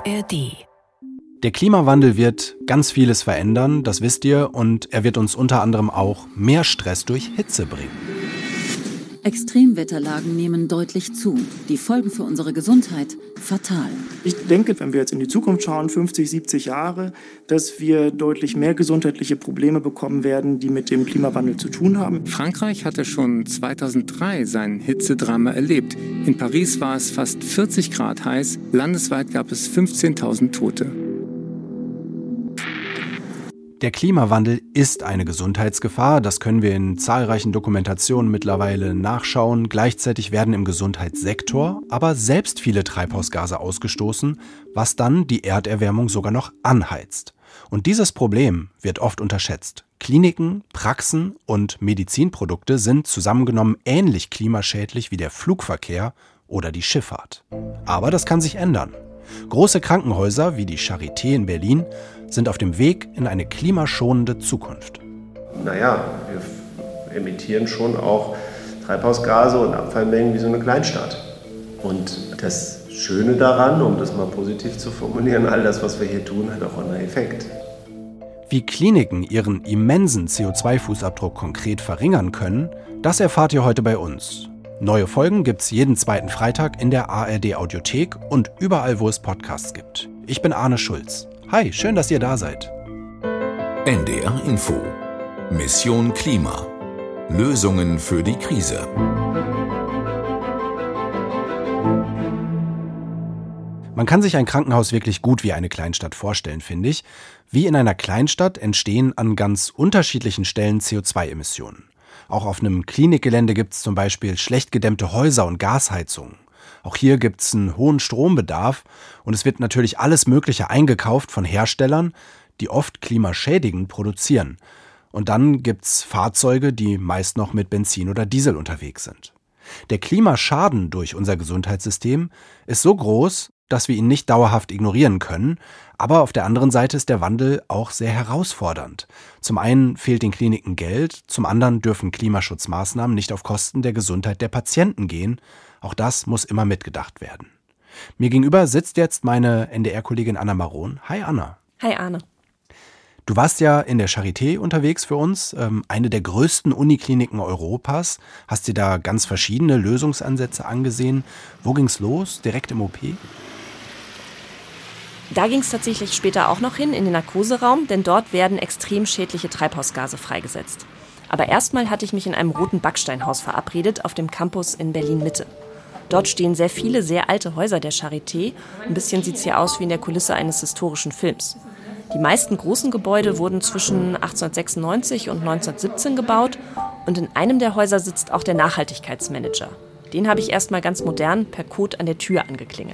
ARD. Der Klimawandel wird ganz vieles verändern, das wisst ihr, und er wird uns unter anderem auch mehr Stress durch Hitze bringen. Extremwetterlagen nehmen deutlich zu. Die Folgen für unsere Gesundheit fatal. Ich denke, wenn wir jetzt in die Zukunft schauen, 50, 70 Jahre, dass wir deutlich mehr gesundheitliche Probleme bekommen werden, die mit dem Klimawandel zu tun haben. Frankreich hatte schon 2003 sein Hitzedrama erlebt. In Paris war es fast 40 Grad heiß. Landesweit gab es 15.000 Tote. Der Klimawandel ist eine Gesundheitsgefahr, das können wir in zahlreichen Dokumentationen mittlerweile nachschauen. Gleichzeitig werden im Gesundheitssektor aber selbst viele Treibhausgase ausgestoßen, was dann die Erderwärmung sogar noch anheizt. Und dieses Problem wird oft unterschätzt. Kliniken, Praxen und Medizinprodukte sind zusammengenommen ähnlich klimaschädlich wie der Flugverkehr oder die Schifffahrt. Aber das kann sich ändern. Große Krankenhäuser wie die Charité in Berlin sind auf dem Weg in eine klimaschonende Zukunft. Naja, wir emittieren schon auch Treibhausgase und Abfallmengen wie so eine Kleinstadt. Und das Schöne daran, um das mal positiv zu formulieren, all das, was wir hier tun, hat auch einen Effekt. Wie Kliniken ihren immensen CO2-Fußabdruck konkret verringern können, das erfahrt ihr heute bei uns. Neue Folgen gibt's jeden zweiten Freitag in der ARD-Audiothek und überall, wo es Podcasts gibt. Ich bin Arne Schulz. Hi, schön, dass ihr da seid. NDR Info. Mission Klima. Lösungen für die Krise. Man kann sich ein Krankenhaus wirklich gut wie eine Kleinstadt vorstellen, finde ich. Wie in einer Kleinstadt entstehen an ganz unterschiedlichen Stellen CO2-Emissionen. Auch auf einem Klinikgelände gibt es zum Beispiel schlecht gedämmte Häuser und Gasheizungen. Auch hier gibt es einen hohen Strombedarf und es wird natürlich alles Mögliche eingekauft von Herstellern, die oft klimaschädigend produzieren. Und dann gibt es Fahrzeuge, die meist noch mit Benzin oder Diesel unterwegs sind. Der Klimaschaden durch unser Gesundheitssystem ist so groß, dass wir ihn nicht dauerhaft ignorieren können. Aber auf der anderen Seite ist der Wandel auch sehr herausfordernd. Zum einen fehlt den Kliniken Geld, zum anderen dürfen Klimaschutzmaßnahmen nicht auf Kosten der Gesundheit der Patienten gehen. Auch das muss immer mitgedacht werden. Mir gegenüber sitzt jetzt meine NDR-Kollegin Anna Maron. Hi Anna. Hi Arne. Du warst ja in der Charité unterwegs für uns, eine der größten Unikliniken Europas. Hast dir da ganz verschiedene Lösungsansätze angesehen. Wo ging's los? Direkt im OP? Da ging es tatsächlich später auch noch hin, in den Narkoseraum, denn dort werden extrem schädliche Treibhausgase freigesetzt. Aber erstmal hatte ich mich in einem roten Backsteinhaus verabredet, auf dem Campus in Berlin-Mitte. Dort stehen sehr viele, sehr alte Häuser der Charité. Ein bisschen sieht es hier aus wie in der Kulisse eines historischen Films. Die meisten großen Gebäude wurden zwischen 1896 und 1917 gebaut. Und in einem der Häuser sitzt auch der Nachhaltigkeitsmanager. Den habe ich erstmal ganz modern per Code an der Tür angeklingelt.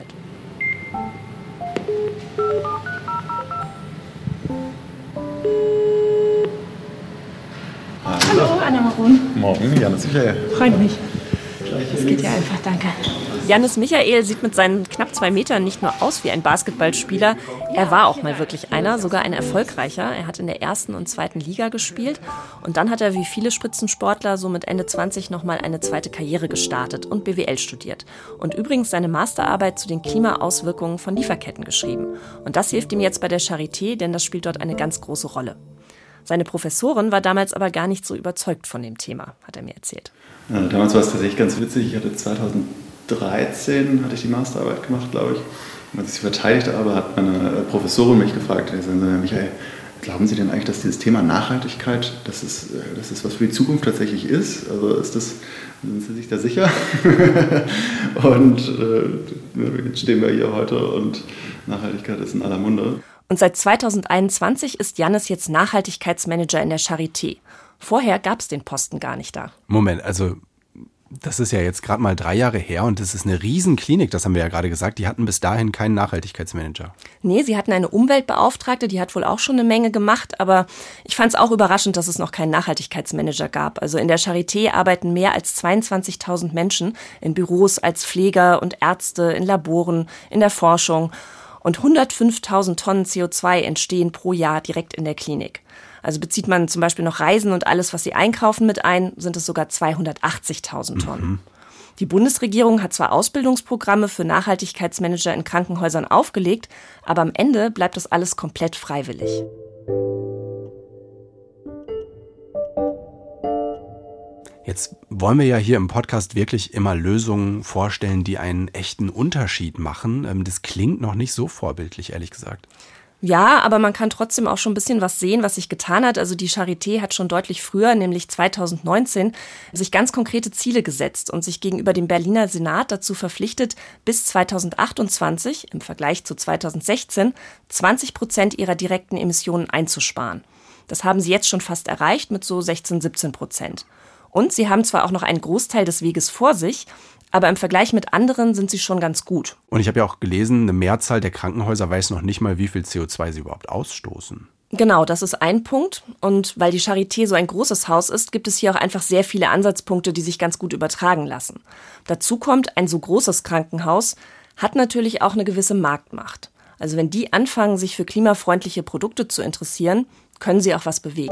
Hallo, Anna Maron. Morgen, Jannis Michael. Freut mich. Das geht ja einfach, danke. Jannis Michael sieht mit seinen knapp 2 Metern nicht nur aus wie ein Basketballspieler, er war auch mal wirklich einer, sogar ein erfolgreicher. Er hat in der 1. und 2. Liga gespielt und dann hat er wie viele Spitzensportler so mit Ende 20 nochmal eine zweite Karriere gestartet und BWL studiert. Und übrigens seine Masterarbeit zu den Klimaauswirkungen von Lieferketten geschrieben. Und das hilft ihm jetzt bei der Charité, denn das spielt dort eine ganz große Rolle. Seine Professorin war damals aber gar nicht so überzeugt von dem Thema, hat er mir erzählt. Ja, damals war es tatsächlich ganz witzig. Ich hatte 2013 die Masterarbeit gemacht, glaube ich. Und als ich sie verteidigt habe, hat meine Professorin mich gefragt, Michael, glauben Sie denn eigentlich, dass dieses Thema Nachhaltigkeit, dass es was für die Zukunft tatsächlich ist? Also sind Sie sich da sicher? Und jetzt stehen wir hier heute und Nachhaltigkeit ist in aller Munde. Und seit 2021 ist Jannis jetzt Nachhaltigkeitsmanager in der Charité. Vorher gab es den Posten gar nicht da. Moment, also das ist ja jetzt gerade mal 3 Jahre her und das ist eine Riesenklinik, das haben wir ja gerade gesagt. Die hatten bis dahin keinen Nachhaltigkeitsmanager. Nee, sie hatten eine Umweltbeauftragte, die hat wohl auch schon eine Menge gemacht. Aber ich fand es auch überraschend, dass es noch keinen Nachhaltigkeitsmanager gab. Also in der Charité arbeiten mehr als 22.000 Menschen in Büros als Pfleger und Ärzte, in Laboren, in der Forschung. Und 105.000 Tonnen CO2 entstehen pro Jahr direkt in der Klinik. Also bezieht man zum Beispiel noch Reisen und alles, was sie einkaufen, mit ein, sind es sogar 280.000 Tonnen. Die Bundesregierung hat zwar Ausbildungsprogramme für Nachhaltigkeitsmanager in Krankenhäusern aufgelegt, aber am Ende bleibt das alles komplett freiwillig. Jetzt wollen wir ja hier im Podcast wirklich immer Lösungen vorstellen, die einen echten Unterschied machen. Das klingt noch nicht so vorbildlich, ehrlich gesagt. Ja, aber man kann trotzdem auch schon ein bisschen was sehen, was sich getan hat. Also die Charité hat schon deutlich früher, nämlich 2019, sich ganz konkrete Ziele gesetzt und sich gegenüber dem Berliner Senat dazu verpflichtet, bis 2028 im Vergleich zu 2016 20% ihrer direkten Emissionen einzusparen. Das haben sie jetzt schon fast erreicht mit so 16-17%. Und sie haben zwar auch noch einen Großteil des Weges vor sich, aber im Vergleich mit anderen sind sie schon ganz gut. Und ich habe ja auch gelesen, eine Mehrzahl der Krankenhäuser weiß noch nicht mal, wie viel CO2 sie überhaupt ausstoßen. Genau, das ist ein Punkt. Und weil die Charité so ein großes Haus ist, gibt es hier auch einfach sehr viele Ansatzpunkte, die sich ganz gut übertragen lassen. Dazu kommt, ein so großes Krankenhaus hat natürlich auch eine gewisse Marktmacht. Also wenn die anfangen, sich für klimafreundliche Produkte zu interessieren, können sie auch was bewegen.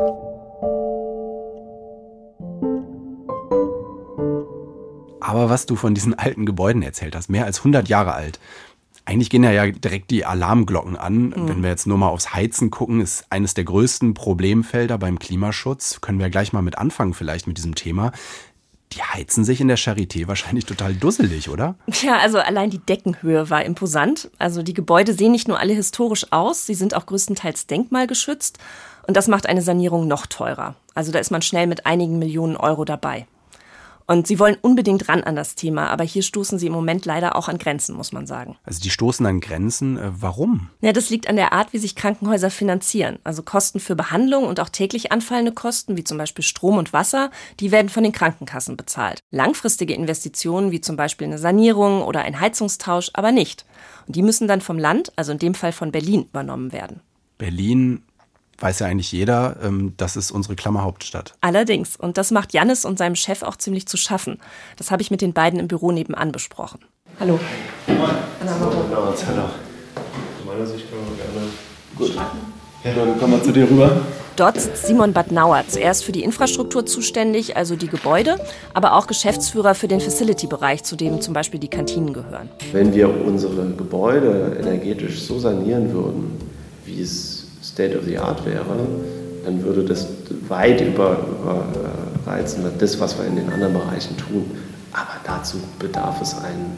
Aber was du von diesen alten Gebäuden erzählt hast, mehr als 100 Jahre alt, eigentlich gehen ja direkt die Alarmglocken an. Wenn wir jetzt nur mal aufs Heizen gucken, ist eines der größten Problemfelder beim Klimaschutz. Können wir gleich mal mit anfangen vielleicht mit diesem Thema. Die heizen sich in der Charité wahrscheinlich total dusselig, oder? Ja, also allein die Deckenhöhe war imposant. Also die Gebäude sehen nicht nur alle historisch aus, sie sind auch größtenteils denkmalgeschützt. Und das macht eine Sanierung noch teurer. Also da ist man schnell mit einigen Millionen Euro dabei. Und sie wollen unbedingt ran an das Thema, aber hier stoßen sie im Moment leider auch an Grenzen, muss man sagen. Also die stoßen an Grenzen. Warum? Ja, das liegt an der Art, wie sich Krankenhäuser finanzieren. Also Kosten für Behandlung und auch täglich anfallende Kosten, wie zum Beispiel Strom und Wasser, die werden von den Krankenkassen bezahlt. Langfristige Investitionen, wie zum Beispiel eine Sanierung oder ein Heizungstausch, aber nicht. Und die müssen dann vom Land, also in dem Fall von Berlin, übernommen werden. Berlin, weiß ja eigentlich jeder, das ist unsere Klammerhauptstadt. Allerdings. Und das macht Jannis und seinem Chef auch ziemlich zu schaffen. Das habe ich mit den beiden im Büro nebenan besprochen. Hallo. Hallo. Aus meiner Sicht können wir gerne. Gut. Ja, dann kommen wir zu dir rüber. Dort sitzt Simon Badnauer, zuerst für die Infrastruktur zuständig, also die Gebäude, aber auch Geschäftsführer für den Facility-Bereich, zu dem zum Beispiel die Kantinen gehören. Wenn wir unsere Gebäude energetisch so sanieren würden, wie es State of the Art wäre, dann würde das weit überreizen, das, was wir in den anderen Bereichen tun. Aber dazu bedarf es einen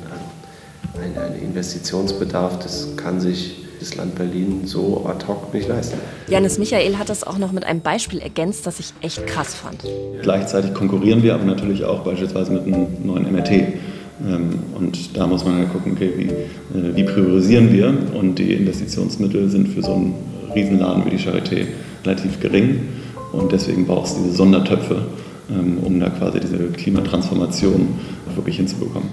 Investitionsbedarf, das kann sich das Land Berlin so ad hoc nicht leisten. Jannis Michael hat das auch noch mit einem Beispiel ergänzt, das ich echt krass fand. Gleichzeitig konkurrieren wir aber natürlich auch beispielsweise mit einem neuen MRT. Und da muss man ja gucken, okay, wie priorisieren wir? Und die Investitionsmittel sind für so einen Riesenladen wie die Charité relativ gering. Und deswegen braucht es diese Sondertöpfe, um da quasi diese Klimatransformation wirklich hinzubekommen.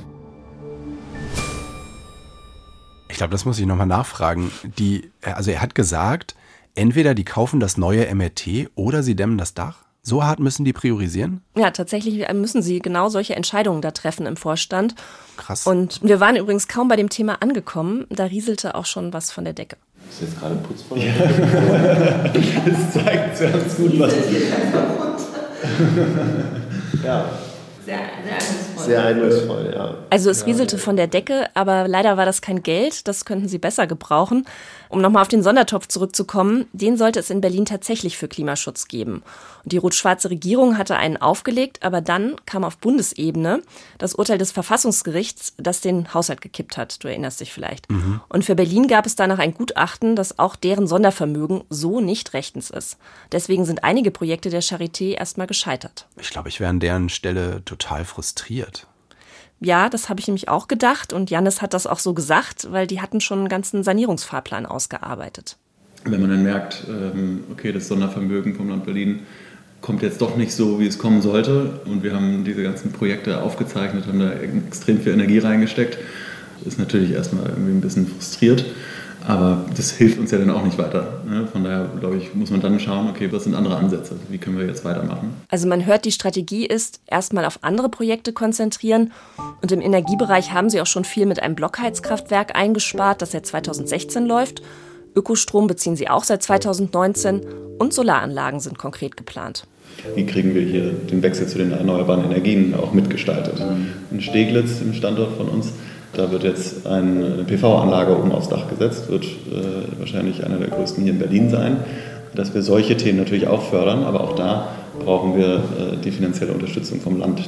Ich glaube, das muss ich nochmal nachfragen. Also er hat gesagt, entweder die kaufen das neue MRT oder sie dämmen das Dach. So hart müssen die priorisieren? Ja, tatsächlich müssen sie genau solche Entscheidungen da treffen im Vorstand. Krass. Und wir waren übrigens kaum bei dem Thema angekommen. Da rieselte auch schon was von der Decke. Ist jetzt gerade putzvoll? Ja. Das zeigt ganz gut, was es ist. Ja. Sehr eindrucksvoll, ja. Also es rieselte von der Decke, aber leider war das kein Geld, das könnten sie besser gebrauchen. Um nochmal auf den Sondertopf zurückzukommen, den sollte es in Berlin tatsächlich für Klimaschutz geben. Und die rot-schwarze Regierung hatte einen aufgelegt, aber dann kam auf Bundesebene das Urteil des Verfassungsgerichts, das den Haushalt gekippt hat. Du erinnerst dich vielleicht. Mhm. Und für Berlin gab es danach ein Gutachten, dass auch deren Sondervermögen so nicht rechtens ist. Deswegen sind einige Projekte der Charité erstmal gescheitert. Ich glaube, ich wäre an deren Stelle total frustriert. Ja, das habe ich nämlich auch gedacht und Jannis hat das auch so gesagt, weil die hatten schon einen ganzen Sanierungsfahrplan ausgearbeitet. Wenn man dann merkt, okay, das Sondervermögen vom Land Berlin kommt jetzt doch nicht so, wie es kommen sollte und wir haben diese ganzen Projekte aufgezeichnet, haben da extrem viel Energie reingesteckt, ist natürlich erstmal irgendwie ein bisschen frustriert. Aber das hilft uns ja dann auch nicht weiter. Von daher, glaube ich, muss man dann schauen, okay, was sind andere Ansätze? Wie können wir jetzt weitermachen? Also man hört, die Strategie ist, erstmal auf andere Projekte konzentrieren. Und im Energiebereich haben sie auch schon viel mit einem Blockheizkraftwerk eingespart, das seit 2016 läuft. Ökostrom beziehen sie auch seit 2019 und Solaranlagen sind konkret geplant. Wie kriegen wir hier den Wechsel zu den erneuerbaren Energien auch mitgestaltet? In Steglitz, dem Standort von uns, da wird jetzt eine PV-Anlage oben aufs Dach gesetzt, wird wahrscheinlich einer der größten hier in Berlin sein, dass wir solche Themen natürlich auch fördern, aber auch da brauchen wir die finanzielle Unterstützung vom Land.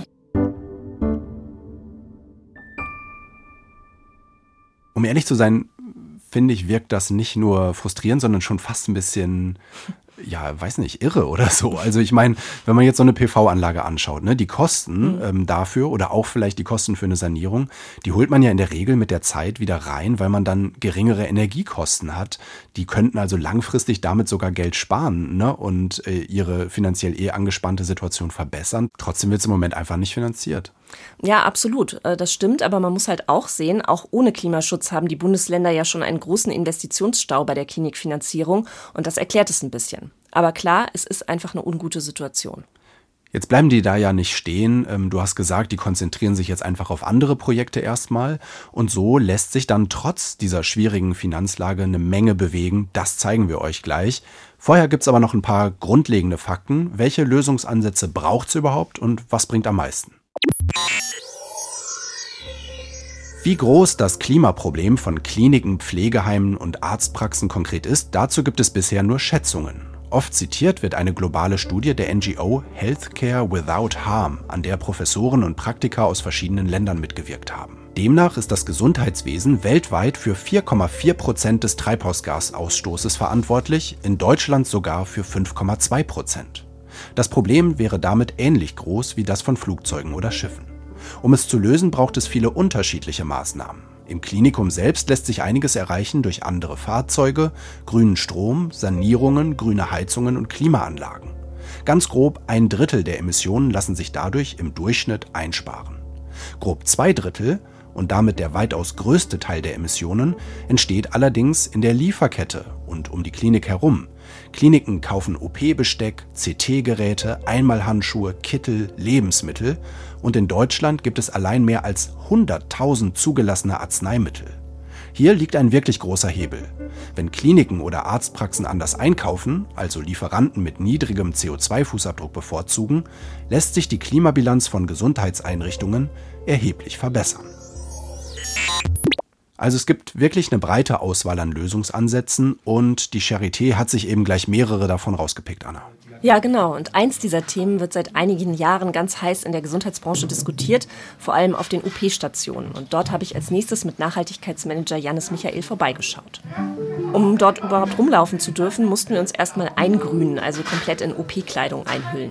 Um ehrlich zu sein, finde ich, wirkt das nicht nur frustrierend, sondern schon fast ein bisschen, ja, weiß nicht, irre oder so. Also ich meine, wenn man jetzt so eine PV-Anlage anschaut, ne, die Kosten dafür oder auch vielleicht die Kosten für eine Sanierung, die holt man ja in der Regel mit der Zeit wieder rein, weil man dann geringere Energiekosten hat. Die könnten also langfristig damit sogar Geld sparen, ne, und ihre finanziell angespannte Situation verbessern. Trotzdem wird es im Moment einfach nicht finanziert. Ja, absolut. Das stimmt, aber man muss halt auch sehen, auch ohne Klimaschutz haben die Bundesländer ja schon einen großen Investitionsstau bei der Klinikfinanzierung und das erklärt es ein bisschen. Aber klar, es ist einfach eine ungute Situation. Jetzt bleiben die da ja nicht stehen. Du hast gesagt, die konzentrieren sich jetzt einfach auf andere Projekte erstmal. Und so lässt sich dann trotz dieser schwierigen Finanzlage eine Menge bewegen. Das zeigen wir euch gleich. Vorher gibt's aber noch ein paar grundlegende Fakten. Welche Lösungsansätze braucht's überhaupt und was bringt am meisten? Wie groß das Klimaproblem von Kliniken, Pflegeheimen und Arztpraxen konkret ist, dazu gibt es bisher nur Schätzungen. Oft zitiert wird eine globale Studie der NGO Healthcare Without Harm, an der Professoren und Praktiker aus verschiedenen Ländern mitgewirkt haben. Demnach ist das Gesundheitswesen weltweit für 4,4% des Treibhausgasausstoßes verantwortlich, in Deutschland sogar für 5,2%. Das Problem wäre damit ähnlich groß wie das von Flugzeugen oder Schiffen. Um es zu lösen, braucht es viele unterschiedliche Maßnahmen. Im Klinikum selbst lässt sich einiges erreichen durch andere Fahrzeuge, grünen Strom, Sanierungen, grüne Heizungen und Klimaanlagen. Ganz grob 1/3 der Emissionen lassen sich dadurch im Durchschnitt einsparen. Grob 2/3 und damit der weitaus größte Teil der Emissionen entsteht allerdings in der Lieferkette und um die Klinik herum. Kliniken kaufen OP-Besteck, CT-Geräte, Einmalhandschuhe, Kittel, Lebensmittel und in Deutschland gibt es allein mehr als 100.000 zugelassene Arzneimittel. Hier liegt ein wirklich großer Hebel. Wenn Kliniken oder Arztpraxen anders einkaufen, also Lieferanten mit niedrigem CO2-Fußabdruck bevorzugen, lässt sich die Klimabilanz von Gesundheitseinrichtungen erheblich verbessern. Also es gibt wirklich eine breite Auswahl an Lösungsansätzen und die Charité hat sich eben gleich mehrere davon rausgepickt, Anna. Ja, genau. Und eins dieser Themen wird seit einigen Jahren ganz heiß in der Gesundheitsbranche diskutiert, vor allem auf den OP-Stationen. Und dort habe ich als nächstes mit Nachhaltigkeitsmanager Jannis Michael vorbeigeschaut. Um dort überhaupt rumlaufen zu dürfen, mussten wir uns erstmal eingrünen, also komplett in OP-Kleidung einhüllen.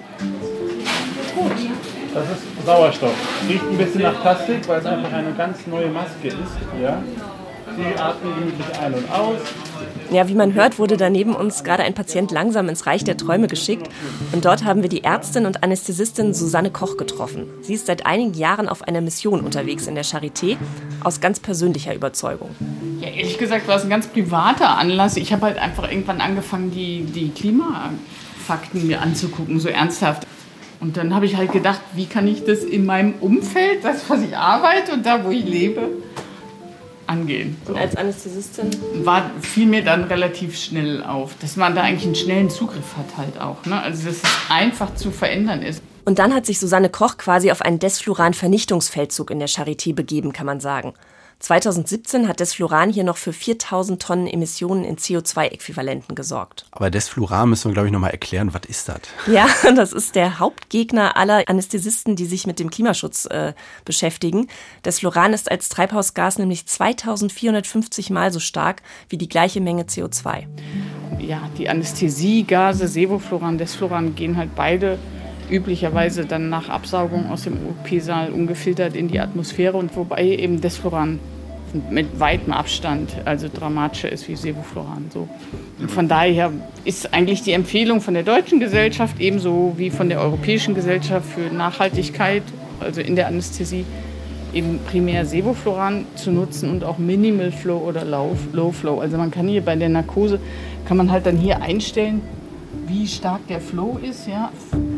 Gut. Das ist Sauerstoff. Riecht ein bisschen nach Plastik, weil es einfach eine ganz neue Maske ist. Ja? Sie atmen gemütlich ein und aus. Ja, wie man hört, wurde da neben uns gerade ein Patient langsam ins Reich der Träume geschickt. Und dort haben wir die Ärztin und Anästhesistin Susanne Koch getroffen. Sie ist seit einigen Jahren auf einer Mission unterwegs in der Charité, aus ganz persönlicher Überzeugung. Ja, ehrlich gesagt war es ein ganz privater Anlass. Ich habe halt einfach irgendwann angefangen, die Klimafakten mir anzugucken, so ernsthaft. Und dann habe ich halt gedacht, wie kann ich das in meinem Umfeld, das, was ich arbeite und da, wo ich lebe, angehen. So. Und als Anästhesistin? Fiel mir dann relativ schnell auf, dass man da eigentlich einen schnellen Zugriff hat halt auch. Ne? Also dass es einfach zu verändern ist. Und dann hat sich Susanne Koch quasi auf einen Desfluran-Vernichtungsfeldzug in der Charité begeben, kann man sagen. 2017 hat Desfluran hier noch für 4.000 Tonnen Emissionen in CO2-Äquivalenten gesorgt. Aber Desfluran müssen wir, glaube ich, nochmal erklären. Was ist das? Ja, das ist der Hauptgegner aller Anästhesisten, die sich mit dem Klimaschutz beschäftigen. Desfluran ist als Treibhausgas nämlich 2.450 Mal so stark wie die gleiche Menge CO2. Ja, die Anästhesiegase, Sevofluran, Desfluran, gehen halt beide üblicherweise dann nach Absaugung aus dem OP-Saal ungefiltert in die Atmosphäre und wobei eben Desfluran mit weitem Abstand also dramatischer ist wie Sevofluran. So. Und von daher ist eigentlich die Empfehlung von der deutschen Gesellschaft ebenso wie von der Europäischen Gesellschaft für Nachhaltigkeit, also in der Anästhesie, eben primär Sevofluran zu nutzen und auch Minimal Flow oder Low Flow. Also man kann hier bei der Narkose, kann man halt dann hier einstellen, wie stark der Flow ist, ja.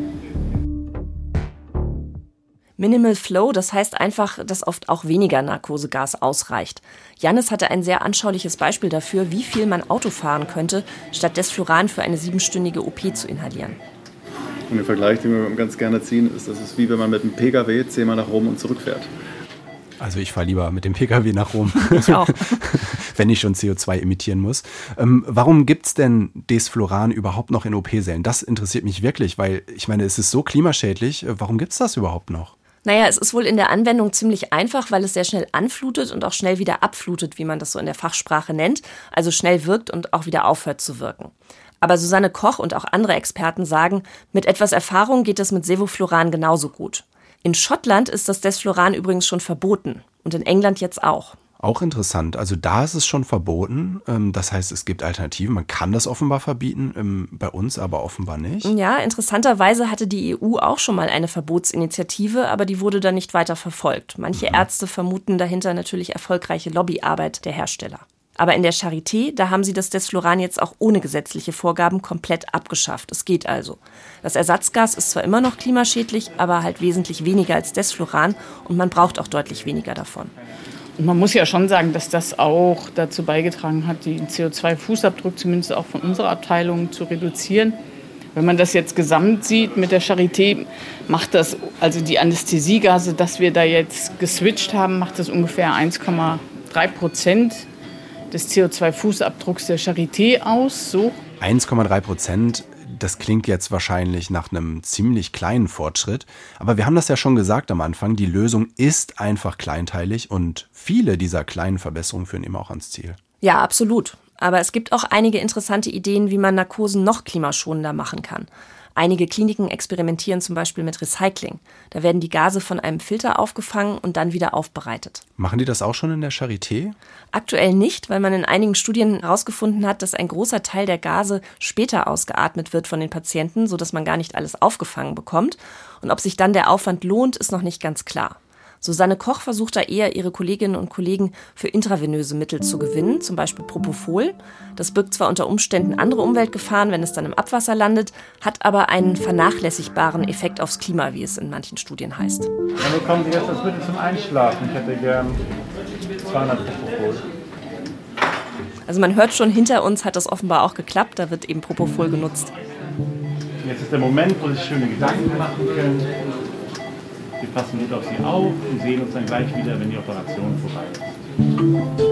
Minimal Flow, das heißt einfach, dass oft auch weniger Narkosegas ausreicht. Jannis hatte ein sehr anschauliches Beispiel dafür, wie viel man Auto fahren könnte, statt Desfluran für eine 7-stündige OP zu inhalieren. Und der Vergleich, den wir ganz gerne ziehen, ist, das ist wie wenn man mit einem Pkw 10-mal nach Rom und zurückfährt. Also ich fahre lieber mit dem Pkw nach Rom. Ich auch. Wenn ich schon CO2 emittieren muss. Warum gibt es denn Desfluran überhaupt noch in OP-Sälen? Das interessiert mich wirklich, weil ich meine, es ist so klimaschädlich. Warum gibt es das überhaupt noch? Naja, es ist wohl in der Anwendung ziemlich einfach, weil es sehr schnell anflutet und auch schnell wieder abflutet, wie man das so in der Fachsprache nennt. Also schnell wirkt und auch wieder aufhört zu wirken. Aber Susanne Koch und auch andere Experten sagen, mit etwas Erfahrung geht es mit Sevofluran genauso gut. In Schottland ist das Desfluran übrigens schon verboten und in England jetzt auch. Auch interessant. Also da ist es schon verboten. Das heißt, es gibt Alternativen. Man kann das offenbar verbieten, bei uns aber offenbar nicht. Ja, interessanterweise hatte die EU auch schon mal eine Verbotsinitiative, aber die wurde dann nicht weiter verfolgt. Manche Ärzte vermuten dahinter natürlich erfolgreiche Lobbyarbeit der Hersteller. Aber in der Charité, da haben sie das Desfluran jetzt auch ohne gesetzliche Vorgaben komplett abgeschafft. Es geht also. Das Ersatzgas ist zwar immer noch klimaschädlich, aber halt wesentlich weniger als Desfluran und man braucht auch deutlich weniger davon. Und man muss ja schon sagen, dass das auch dazu beigetragen hat, den CO2-Fußabdruck zumindest auch von unserer Abteilung zu reduzieren. Wenn man das jetzt gesamt sieht mit der Charité, macht das, also die Anästhesiegase, dass wir da jetzt geswitcht haben, macht das ungefähr 1,3% des CO2-Fußabdrucks der Charité aus. So. 1,3%. Das klingt jetzt wahrscheinlich nach einem ziemlich kleinen Fortschritt, aber wir haben das ja schon gesagt am Anfang, die Lösung ist einfach kleinteilig und viele dieser kleinen Verbesserungen führen eben auch ans Ziel. Ja, absolut. Aber es gibt auch einige interessante Ideen, wie man Narkosen noch klimaschonender machen kann. Einige Kliniken experimentieren zum Beispiel mit Recycling. Da werden die Gase von einem Filter aufgefangen und dann wieder aufbereitet. Machen die das auch schon in der Charité? Aktuell nicht, weil man in einigen Studien herausgefunden hat, dass ein großer Teil der Gase später ausgeatmet wird von den Patienten, sodass man gar nicht alles aufgefangen bekommt. Und ob sich dann der Aufwand lohnt, ist noch nicht ganz klar. Susanne Koch versucht da eher, ihre Kolleginnen und Kollegen für intravenöse Mittel zu gewinnen, zum Beispiel Propofol. Das birgt zwar unter Umständen andere Umweltgefahren, wenn es dann im Abwasser landet, hat aber einen vernachlässigbaren Effekt aufs Klima, wie es in manchen Studien heißt. Dann bekommen Sie jetzt das Mittel zum Einschlafen. Ich hätte gern 200 Propofol. Also man hört schon, hinter uns hat das offenbar auch geklappt, da wird eben Propofol genutzt. Jetzt ist der Moment, wo Sie sich schöne Gedanken machen können. Wir passen gut auf Sie auf und sehen uns dann gleich wieder, wenn die Operation vorbei ist.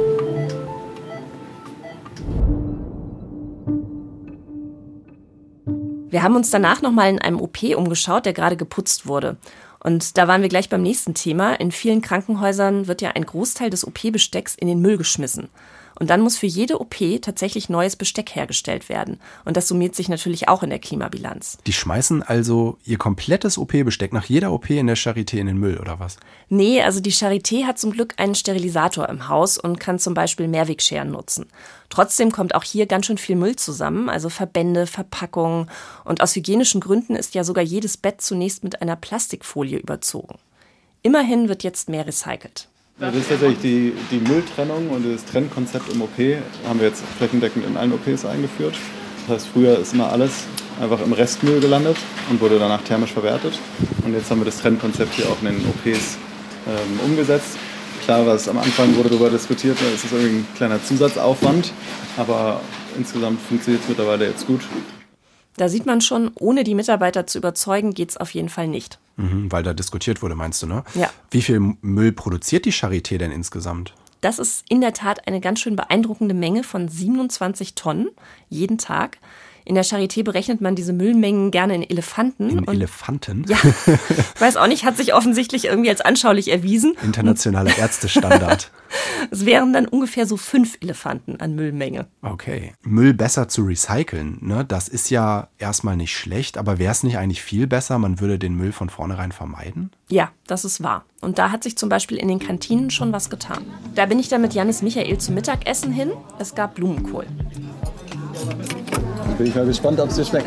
Wir haben uns danach nochmal in einem OP umgeschaut, der gerade geputzt wurde. Und da waren wir gleich beim nächsten Thema. In vielen Krankenhäusern wird ja ein Großteil des OP-Bestecks in den Müll geschmissen. Und dann muss für jede OP tatsächlich neues Besteck hergestellt werden. Und das summiert sich natürlich auch in der Klimabilanz. Die schmeißen also ihr komplettes OP-Besteck nach jeder OP in der Charité in den Müll, oder was? Nee, also die Charité hat zum Glück einen Sterilisator im Haus und kann zum Beispiel Mehrwegscheren nutzen. Trotzdem kommt auch hier ganz schön viel Müll zusammen, also Verbände, Verpackungen. Und aus hygienischen Gründen ist ja sogar jedes Bett zunächst mit einer Plastikfolie überzogen. Immerhin wird jetzt mehr recycelt. Das ist tatsächlich die Mülltrennung und das Trennkonzept im OP haben wir jetzt flächendeckend in allen OPs eingeführt. Das heißt, früher ist immer alles einfach im Restmüll gelandet und wurde danach thermisch verwertet. Und jetzt haben wir das Trennkonzept hier auch in den OPs umgesetzt. Klar, was am Anfang wurde darüber diskutiert, das ist irgendwie ein kleiner Zusatzaufwand, aber insgesamt funktioniert es mittlerweile jetzt gut. Da sieht man schon, ohne die Mitarbeiter zu überzeugen, geht es auf jeden Fall nicht. Weil da diskutiert wurde, meinst du, ne? Ja. Wie viel Müll produziert die Charité denn insgesamt? Das ist in der Tat eine ganz schön beeindruckende Menge von 27 Tonnen jeden Tag. In der Charité berechnet man diese Müllmengen gerne in Elefanten. Elefanten? Ja, ich weiß auch nicht, hat sich offensichtlich irgendwie als anschaulich erwiesen. Internationaler Ärztestandard. Es wären dann ungefähr so 5 Elefanten an Müllmenge. Okay. Müll besser zu recyceln, ne? Das ist ja erstmal nicht schlecht, aber wäre es nicht eigentlich viel besser, man würde den Müll von vornherein vermeiden? Ja, das ist wahr. Und da hat sich zum Beispiel in den Kantinen schon was getan. Da bin ich dann mit Janis Michael zum Mittagessen hin. Es gab Blumenkohl. Bin ich mal gespannt, ob es dir schmeckt.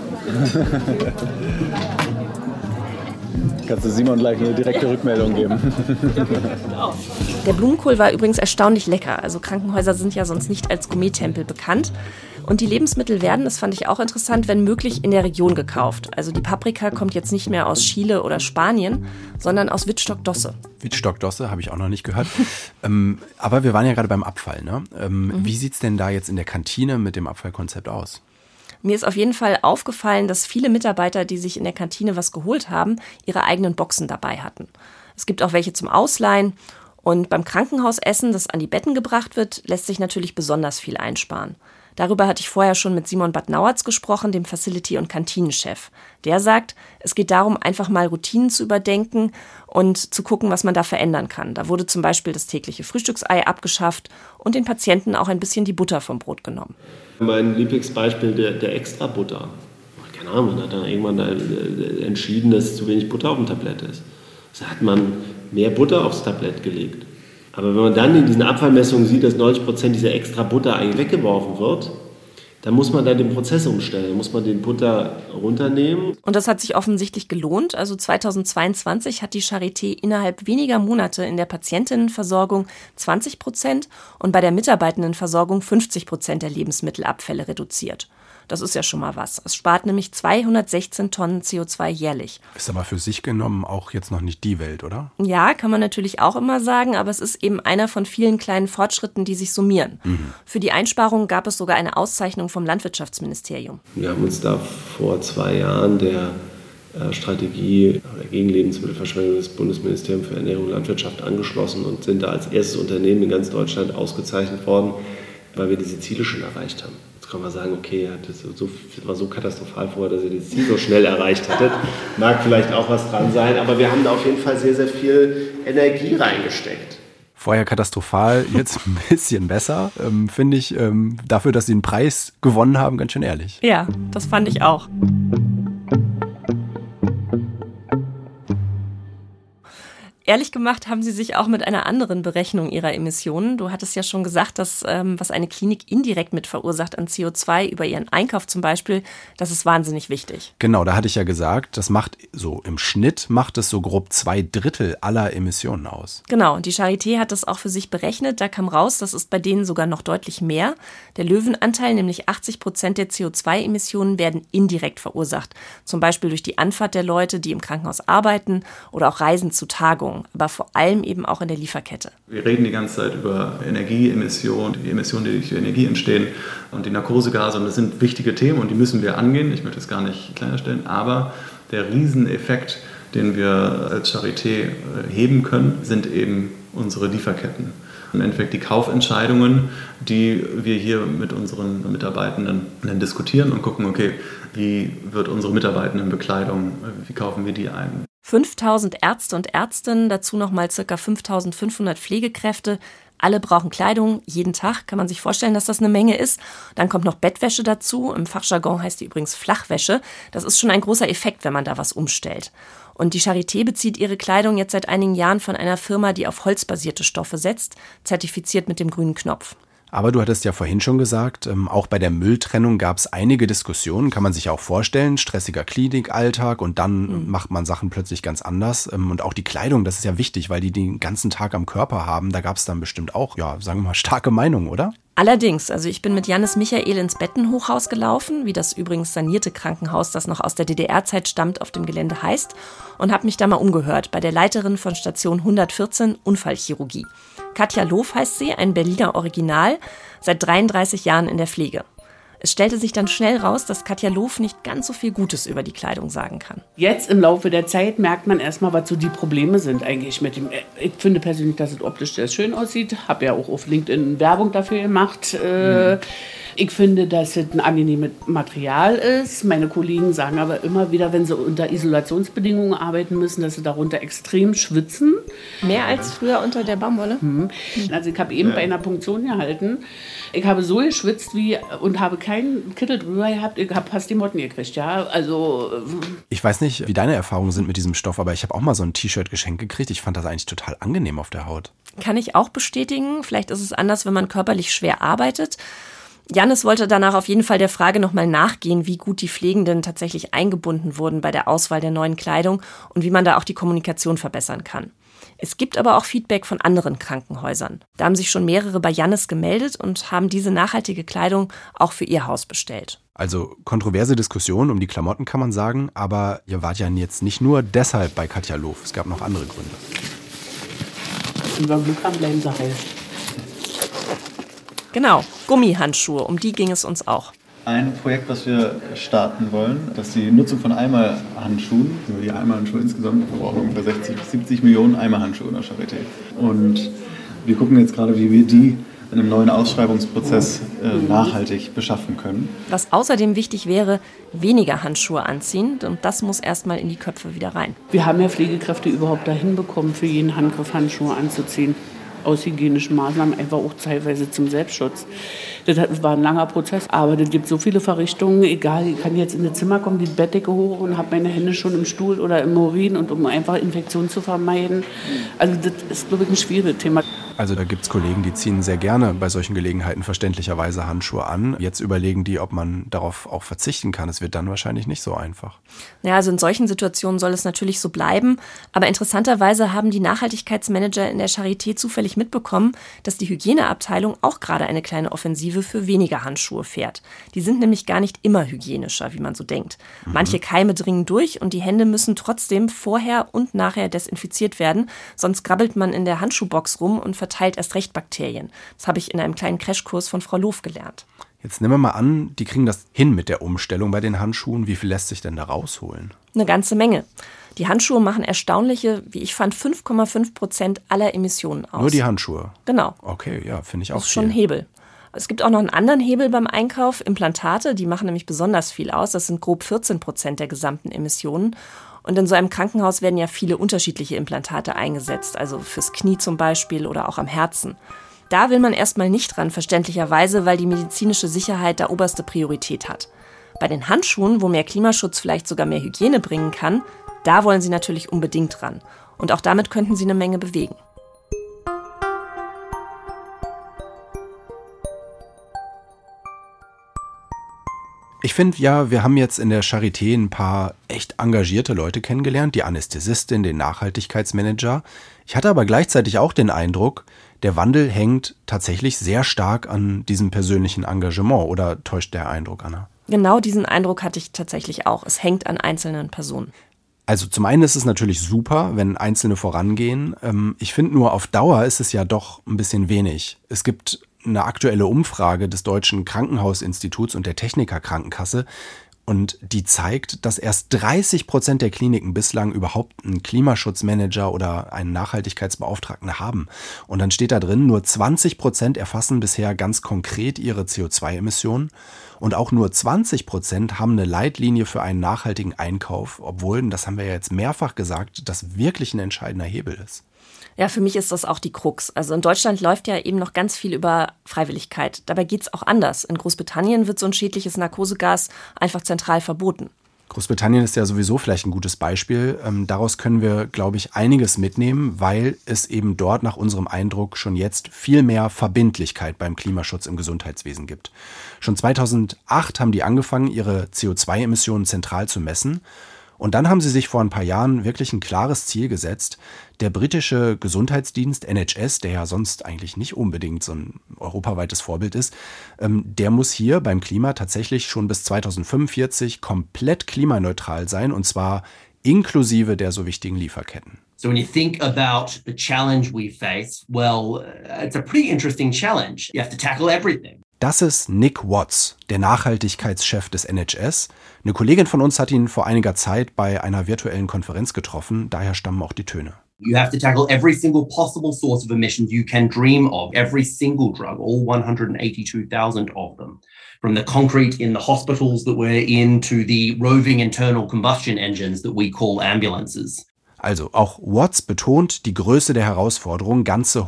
Kannst du Simon gleich eine direkte Rückmeldung geben. Der Blumenkohl war übrigens erstaunlich lecker. Also Krankenhäuser sind ja sonst nicht als Gourmet-Tempel bekannt. Und die Lebensmittel werden, das fand ich auch interessant, wenn möglich in der Region gekauft. Also die Paprika kommt jetzt nicht mehr aus Chile oder Spanien, sondern aus Wittstock-Dosse. Wittstock-Dosse habe ich auch noch nicht gehört. Aber wir waren ja gerade beim Abfall, ne? Wie sieht es denn da jetzt in der Kantine mit dem Abfallkonzept aus? Mir ist auf jeden Fall aufgefallen, dass viele Mitarbeiter, die sich in der Kantine was geholt haben, ihre eigenen Boxen dabei hatten. Es gibt auch welche zum Ausleihen. Und beim Krankenhausessen, das an die Betten gebracht wird, lässt sich natürlich besonders viel einsparen. Darüber hatte ich vorher schon mit Simon Bad Nauertz gesprochen, dem Facility- und Kantinenchef. Der sagt, es geht darum, einfach mal Routinen zu überdenken und zu gucken, was man da verändern kann. Da wurde zum Beispiel das tägliche Frühstücksei abgeschafft und den Patienten auch ein bisschen die Butter vom Brot genommen. Mein Lieblingsbeispiel der Extra-Butter. Keine Ahnung, man hat dann irgendwann entschieden, dass zu wenig Butter auf dem Tablett ist. Da hat man mehr Butter aufs Tablett gelegt. Aber wenn man dann in diesen Abfallmessungen sieht, dass 90% dieser extra Butter eigentlich weggeworfen wird, dann muss man da den Prozess umstellen. Dann muss man den Butter runternehmen. Und das hat sich offensichtlich gelohnt. Also 2022 hat die Charité innerhalb weniger Monate in der Patientinnenversorgung 20% und bei der Mitarbeitendenversorgung 50% der Lebensmittelabfälle reduziert. Das ist ja schon mal was. Es spart nämlich 216 Tonnen CO2 jährlich. Ist aber für sich genommen auch jetzt noch nicht die Welt, oder? Ja, kann man natürlich auch immer sagen, aber es ist eben einer von vielen kleinen Fortschritten, die sich summieren. Für die Einsparungen gab es sogar eine Auszeichnung vom Landwirtschaftsministerium. Wir haben uns da vor 2 Jahren der Strategie gegen Lebensmittelverschwendung des Bundesministeriums für Ernährung und Landwirtschaft angeschlossen und sind da als erstes Unternehmen in ganz Deutschland ausgezeichnet worden, weil wir diese Ziele schon erreicht haben. Jetzt kann man sagen, okay, das war so katastrophal vorher, dass ihr das Ziel so schnell erreicht hattet. Mag vielleicht auch was dran sein, aber wir haben da auf jeden Fall sehr, sehr viel Energie reingesteckt. Vorher katastrophal, jetzt ein bisschen besser, finde ich, dafür, dass sie einen Preis gewonnen haben, ganz schön ehrlich. Ja, das fand ich auch. Ehrlich gemacht haben sie sich auch mit einer anderen Berechnung ihrer Emissionen. Du hattest ja schon gesagt, dass was eine Klinik indirekt mit verursacht an CO2 über ihren Einkauf zum Beispiel, das ist wahnsinnig wichtig. Genau, da hatte ich ja gesagt, das macht so im Schnitt macht es so grob 2/3 aller Emissionen aus. Genau, und die Charité hat das auch für sich berechnet. Da kam raus, das ist bei denen sogar noch deutlich mehr. Der Löwenanteil, nämlich 80% der CO2-Emissionen, werden indirekt verursacht. Zum Beispiel durch die Anfahrt der Leute, die im Krankenhaus arbeiten oder auch Reisen zu Tagungen. Aber vor allem eben auch in der Lieferkette. Wir reden die ganze Zeit über Energieemissionen, die Emissionen, die durch die Energie entstehen und die Narkosegase. Und das sind wichtige Themen und die müssen wir angehen. Ich möchte es gar nicht kleiner stellen. Aber der Rieseneffekt, den wir als Charité heben können, sind eben unsere Lieferketten. Im Endeffekt die Kaufentscheidungen, die wir hier mit unseren Mitarbeitenden dann diskutieren und gucken, okay, wie wird unsere Mitarbeitendenbekleidung, wie kaufen wir die ein? 5.000 Ärzte und Ärztinnen, dazu nochmal ca. 5.500 Pflegekräfte. Alle brauchen Kleidung, jeden Tag. Kann man sich vorstellen, dass das eine Menge ist. Dann kommt noch Bettwäsche dazu. Im Fachjargon heißt die übrigens Flachwäsche. Das ist schon ein großer Effekt, wenn man da was umstellt. Und die Charité bezieht ihre Kleidung jetzt seit einigen Jahren von einer Firma, die auf holzbasierte Stoffe setzt, zertifiziert mit dem grünen Knopf. Aber du hattest ja vorhin schon gesagt, auch bei der Mülltrennung gab es einige Diskussionen, kann man sich auch vorstellen, stressiger Klinikalltag und dann macht man Sachen plötzlich ganz anders. Und auch die Kleidung, das ist ja wichtig, weil die den ganzen Tag am Körper haben, da gab es dann bestimmt auch, ja, sagen wir mal, starke Meinungen, oder? Allerdings, also ich bin mit Jannis Michael ins Bettenhochhaus gelaufen, wie das übrigens sanierte Krankenhaus, das noch aus der DDR-Zeit stammt, auf dem Gelände heißt, und habe mich da mal umgehört bei der Leiterin von Station 114 Unfallchirurgie. Katja Loof heißt sie, ein Berliner Original, seit 33 Jahren in der Pflege. Es stellte sich dann schnell raus, dass Katja Loof nicht ganz so viel Gutes über die Kleidung sagen kann. Jetzt im Laufe der Zeit merkt man erstmal, was so die Probleme sind eigentlich mit dem. Ich finde persönlich, dass es optisch sehr schön aussieht. Habe ja auch auf LinkedIn Werbung dafür gemacht. Ich finde, dass es ein angenehmes Material ist. Meine Kollegen sagen aber immer wieder, wenn sie unter Isolationsbedingungen arbeiten müssen, dass sie darunter extrem schwitzen. Mehr als früher unter der Baumwolle? Also ich habe eben bei einer Punktion gehalten. Ich habe so geschwitzt und habe keinen Kittel drüber gehabt. Ich habe fast die Motten gekriegt, ja. Also ich weiß nicht, wie deine Erfahrungen sind mit diesem Stoff, aber ich habe auch mal so ein T-Shirt geschenkt gekriegt. Ich fand das eigentlich total angenehm auf der Haut. Kann ich auch bestätigen. Vielleicht ist es anders, wenn man körperlich schwer arbeitet. Jannis wollte danach auf jeden Fall der Frage nochmal nachgehen, wie gut die Pflegenden tatsächlich eingebunden wurden bei der Auswahl der neuen Kleidung und wie man da auch die Kommunikation verbessern kann. Es gibt aber auch Feedback von anderen Krankenhäusern. Da haben sich schon mehrere bei Jannis gemeldet und haben diese nachhaltige Kleidung auch für ihr Haus bestellt. Also kontroverse Diskussion um die Klamotten kann man sagen, aber ihr wart ja jetzt nicht nur deshalb bei Katja Loof. Es gab noch andere Gründe. Wenn wir Glück haben, bleiben sie heil. Genau, Gummihandschuhe, um die ging es uns auch. ein Projekt, was wir starten wollen, das ist die Nutzung von Eimerhandschuhen. Also die Eimerhandschuhe insgesamt, wir brauchen ungefähr 60-70 Millionen Eimerhandschuhe in der Charité. Und wir gucken jetzt gerade, wie wir die in einem neuen Ausschreibungsprozess nachhaltig beschaffen können. Was außerdem wichtig wäre, weniger Handschuhe anziehen. Und das muss erstmal in die Köpfe wieder rein. Wir haben ja Pflegekräfte überhaupt dahin bekommen, für jeden Handgriff Handschuhe anzuziehen. Aus hygienischen Maßnahmen, einfach auch teilweise zum Selbstschutz. Das war ein langer Prozess, aber es gibt so viele Verrichtungen, egal, ich kann jetzt in das Zimmer kommen, die Bettdecke hoch und habe meine Hände schon im Stuhl oder im Urin, und um einfach Infektionen zu vermeiden. Also das ist, glaube ich, ein schwieriges Thema. Also da gibt es Kollegen, die ziehen sehr gerne bei solchen Gelegenheiten verständlicherweise Handschuhe an. Jetzt überlegen die, ob man darauf auch verzichten kann. Es wird dann wahrscheinlich nicht so einfach. Ja, also in solchen Situationen soll es natürlich so bleiben. Aber interessanterweise haben die Nachhaltigkeitsmanager in der Charité zufällig mitbekommen, dass die Hygieneabteilung auch gerade eine kleine Offensive für weniger Handschuhe fährt. Die sind nämlich gar nicht immer hygienischer, wie man so denkt. Manche Keime dringen durch und die Hände müssen trotzdem vorher und nachher desinfiziert werden. Sonst grabbelt man in der Handschuhbox rum und verteilt erst recht Bakterien. Das habe ich in einem kleinen Crashkurs von Frau Loof gelernt. Jetzt nehmen wir mal an, die kriegen das hin mit der Umstellung bei den Handschuhen. Wie viel lässt sich denn da rausholen? Eine ganze Menge. Die Handschuhe machen erstaunliche, wie ich fand, 5,5% aller Emissionen aus. Nur die Handschuhe? Genau. Okay, ja, finde ich auch viel. Das ist schon ein Hebel. Es gibt auch noch einen anderen Hebel beim Einkauf, Implantate, die machen nämlich besonders viel aus. Das sind grob 14% der gesamten Emissionen. Und in so einem Krankenhaus werden ja viele unterschiedliche Implantate eingesetzt, also fürs Knie zum Beispiel oder auch am Herzen. Da will man erstmal nicht ran, verständlicherweise, weil die medizinische Sicherheit da oberste Priorität hat. Bei den Handschuhen, wo mehr Klimaschutz vielleicht sogar mehr Hygiene bringen kann, da wollen sie natürlich unbedingt ran. Und auch damit könnten sie eine Menge bewegen. Ich finde ja, wir haben jetzt in der Charité ein paar echt engagierte Leute kennengelernt, die Anästhesistin, den Nachhaltigkeitsmanager. Ich hatte aber gleichzeitig auch den Eindruck, der Wandel hängt tatsächlich sehr stark an diesem persönlichen Engagement. Oder täuscht der Eindruck, Anna? Genau diesen Eindruck hatte ich tatsächlich auch. Es hängt an einzelnen Personen. Also zum einen ist es natürlich super, wenn Einzelne vorangehen. Ich finde nur, auf Dauer ist es ja doch ein bisschen wenig. Es gibt eine aktuelle Umfrage des Deutschen Krankenhausinstituts und der Techniker Krankenkasse, und die zeigt, dass erst 30% der Kliniken bislang überhaupt einen Klimaschutzmanager oder einen Nachhaltigkeitsbeauftragten haben. Und dann steht da drin, nur 20% erfassen bisher ganz konkret ihre CO2-Emissionen und auch nur 20% haben eine Leitlinie für einen nachhaltigen Einkauf, obwohl, das haben wir ja jetzt mehrfach gesagt, das wirklich ein entscheidender Hebel ist. Ja, für mich ist das auch die Krux. Also in Deutschland läuft ja eben noch ganz viel über Freiwilligkeit. Dabei geht's auch anders. In Großbritannien wird so ein schädliches Narkosegas einfach zentral verboten. Großbritannien ist ja sowieso vielleicht ein gutes Beispiel. Daraus können wir, glaube ich, einiges mitnehmen, weil es eben dort nach unserem Eindruck schon jetzt viel mehr Verbindlichkeit beim Klimaschutz im Gesundheitswesen gibt. Schon 2008 haben die angefangen, ihre CO2-Emissionen zentral zu messen. Und dann haben sie sich vor ein paar Jahren wirklich ein klares Ziel gesetzt. Der britische Gesundheitsdienst NHS, der ja sonst eigentlich nicht unbedingt so ein europaweites Vorbild ist, der muss hier beim Klima tatsächlich schon bis 2045 komplett klimaneutral sein, und zwar inklusive der so wichtigen Lieferketten. So when you think about the challenge we face, well, it's a pretty interesting challenge. You have to tackle everything. Das ist Nick Watts, der Nachhaltigkeitschef des NHS. Eine Kollegin von uns hat ihn vor einiger Zeit bei einer virtuellen Konferenz getroffen, daher stammen auch die Töne. You have to tackle every single possible source of emissions you can dream of, every single drug, all 182,000 of them. From the concrete in the hospitals that we're in to the roving internal combustion engines that we call ambulances. Also auch Watts betont die Größe der Herausforderung. Ganze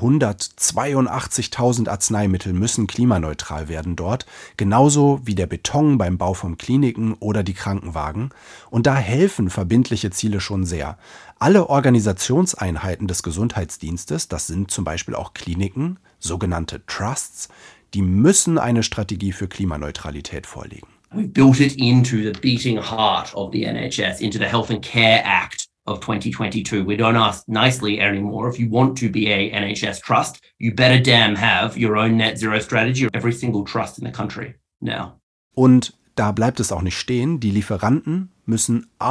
182.000 Arzneimittel müssen klimaneutral werden dort. Genauso wie der Beton beim Bau von Kliniken oder die Krankenwagen. Und da helfen verbindliche Ziele schon sehr. Alle Organisationseinheiten des Gesundheitsdienstes, das sind zum Beispiel auch Kliniken, sogenannte Trusts, die müssen eine Strategie für Klimaneutralität vorlegen. We built it into the beating heart of the NHS, into the Health and Care Act of 2022. We don't ask nicely anymore. If you want to be a NHS trust, you better damn have your own net zero strategy. Every single trust in the country now. Und da bleibt es auch nicht stehen. Die Lieferanten müssen auch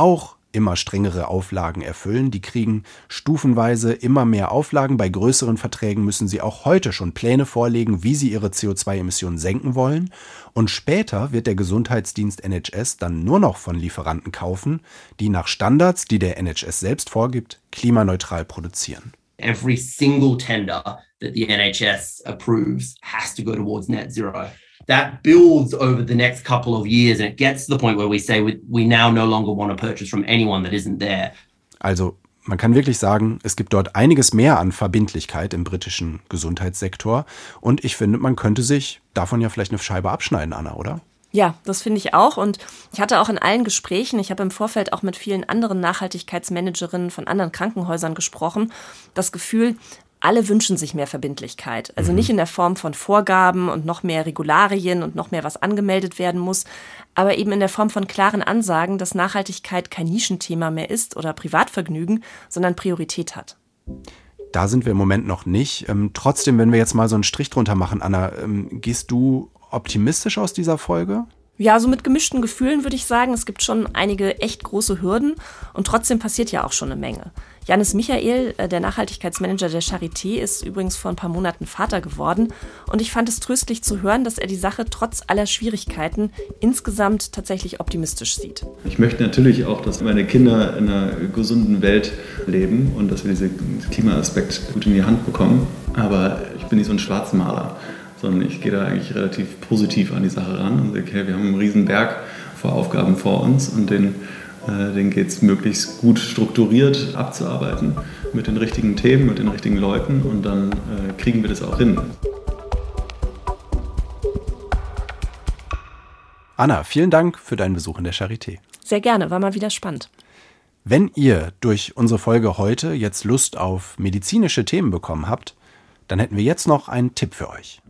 immer strengere Auflagen erfüllen. Die kriegen stufenweise immer mehr Auflagen. Bei größeren Verträgen müssen sie auch heute schon Pläne vorlegen, wie sie ihre CO2-Emissionen senken wollen. Und später wird der Gesundheitsdienst NHS dann nur noch von Lieferanten kaufen, die nach Standards, die der NHS selbst vorgibt, klimaneutral produzieren. Every single tender that the NHS approves has to go towards net zero. That builds over the next couple of years and it gets to the point where we say we now no longer want to purchase from anyone that isn't there. Also man kann wirklich sagen, es gibt dort einiges mehr an Verbindlichkeit im britischen Gesundheitssektor und ich finde, man könnte sich davon ja vielleicht eine Scheibe abschneiden, Anna, oder? Ja, das finde ich auch und ich hatte auch in allen Gesprächen, ich habe im Vorfeld auch mit vielen anderen Nachhaltigkeitsmanagerinnen von anderen Krankenhäusern gesprochen, das Gefühl, alle wünschen sich mehr Verbindlichkeit. Also nicht in der Form von Vorgaben und noch mehr Regularien und noch mehr, was angemeldet werden muss, aber eben in der Form von klaren Ansagen, dass Nachhaltigkeit kein Nischenthema mehr ist oder Privatvergnügen, sondern Priorität hat. Da sind wir im Moment noch nicht. Trotzdem, wenn wir jetzt mal so einen Strich drunter machen, Anna, gehst du optimistisch aus dieser Folge? Ja, so mit gemischten Gefühlen würde ich sagen. Es gibt schon einige echt große Hürden und trotzdem passiert ja auch schon eine Menge. Janis Michael, der Nachhaltigkeitsmanager der Charité, ist übrigens vor ein paar Monaten Vater geworden und ich fand es tröstlich zu hören, dass er die Sache trotz aller Schwierigkeiten insgesamt tatsächlich optimistisch sieht. Ich möchte natürlich auch, dass meine Kinder in einer gesunden Welt leben und dass wir diesen Klimaaspekt gut in die Hand bekommen, aber ich bin nicht so ein Schwarzmaler, sondern ich gehe da eigentlich relativ positiv an die Sache ran und sage, okay, wir haben einen riesen Berg vor Aufgaben vor uns und den geht es möglichst gut strukturiert abzuarbeiten mit den richtigen Themen, mit den richtigen Leuten und dann kriegen wir das auch hin. Anna, vielen Dank für deinen Besuch in der Charité. Sehr gerne, war mal wieder spannend. Wenn ihr durch unsere Folge heute jetzt Lust auf medizinische Themen bekommen habt, dann hätten wir jetzt noch einen Tipp für euch.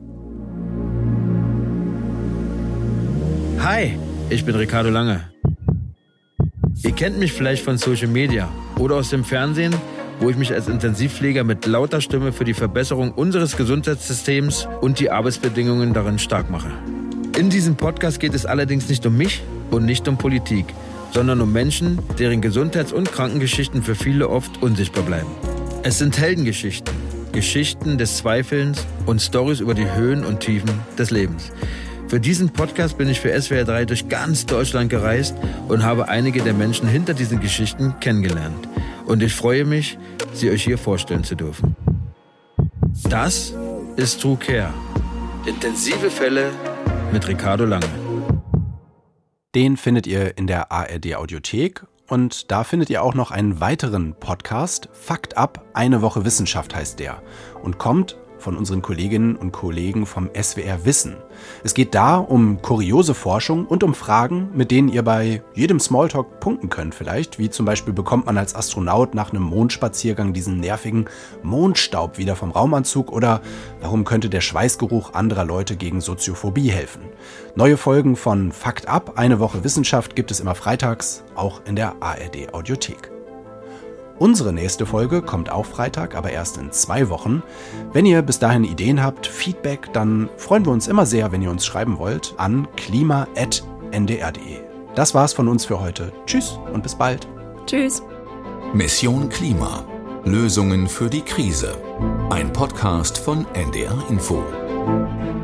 Hi, ich bin Ricardo Lange. Ihr kennt mich vielleicht von Social Media oder aus dem Fernsehen, wo ich mich als Intensivpfleger mit lauter Stimme für die Verbesserung unseres Gesundheitssystems und die Arbeitsbedingungen darin stark mache. In diesem Podcast geht es allerdings nicht um mich und nicht um Politik, sondern um Menschen, deren Gesundheits- und Krankengeschichten für viele oft unsichtbar bleiben. Es sind Heldengeschichten, Geschichten des Zweifelns und Storys über die Höhen und Tiefen des Lebens. Für diesen Podcast bin ich für SWR 3 durch ganz Deutschland gereist und habe einige der Menschen hinter diesen Geschichten kennengelernt. Und ich freue mich, sie euch hier vorstellen zu dürfen. Das ist True Care. Intensive Fälle mit Ricardo Lange. Den findet ihr in der ARD Audiothek und da findet ihr auch noch einen weiteren Podcast. Fakt ab, eine Woche Wissenschaft heißt der und kommt von unseren Kolleginnen und Kollegen vom SWR Wissen. Es geht da um kuriose Forschung und um Fragen, mit denen ihr bei jedem Smalltalk punkten könnt vielleicht, wie zum Beispiel bekommt man als Astronaut nach einem Mondspaziergang diesen nervigen Mondstaub wieder vom Raumanzug oder warum könnte der Schweißgeruch anderer Leute gegen Soziophobie helfen? Neue Folgen von Fakt ab, eine Woche Wissenschaft gibt es immer freitags, auch in der ARD Audiothek. Unsere nächste Folge kommt auch Freitag, aber erst in 2 Wochen. Wenn ihr bis dahin Ideen habt, Feedback, dann freuen wir uns immer sehr, wenn ihr uns schreiben wollt, an klima@ndr.de. Das war's von uns für heute. Tschüss und bis bald. Tschüss. Mission Klima. Lösungen für die Krise. Ein Podcast von NDR Info.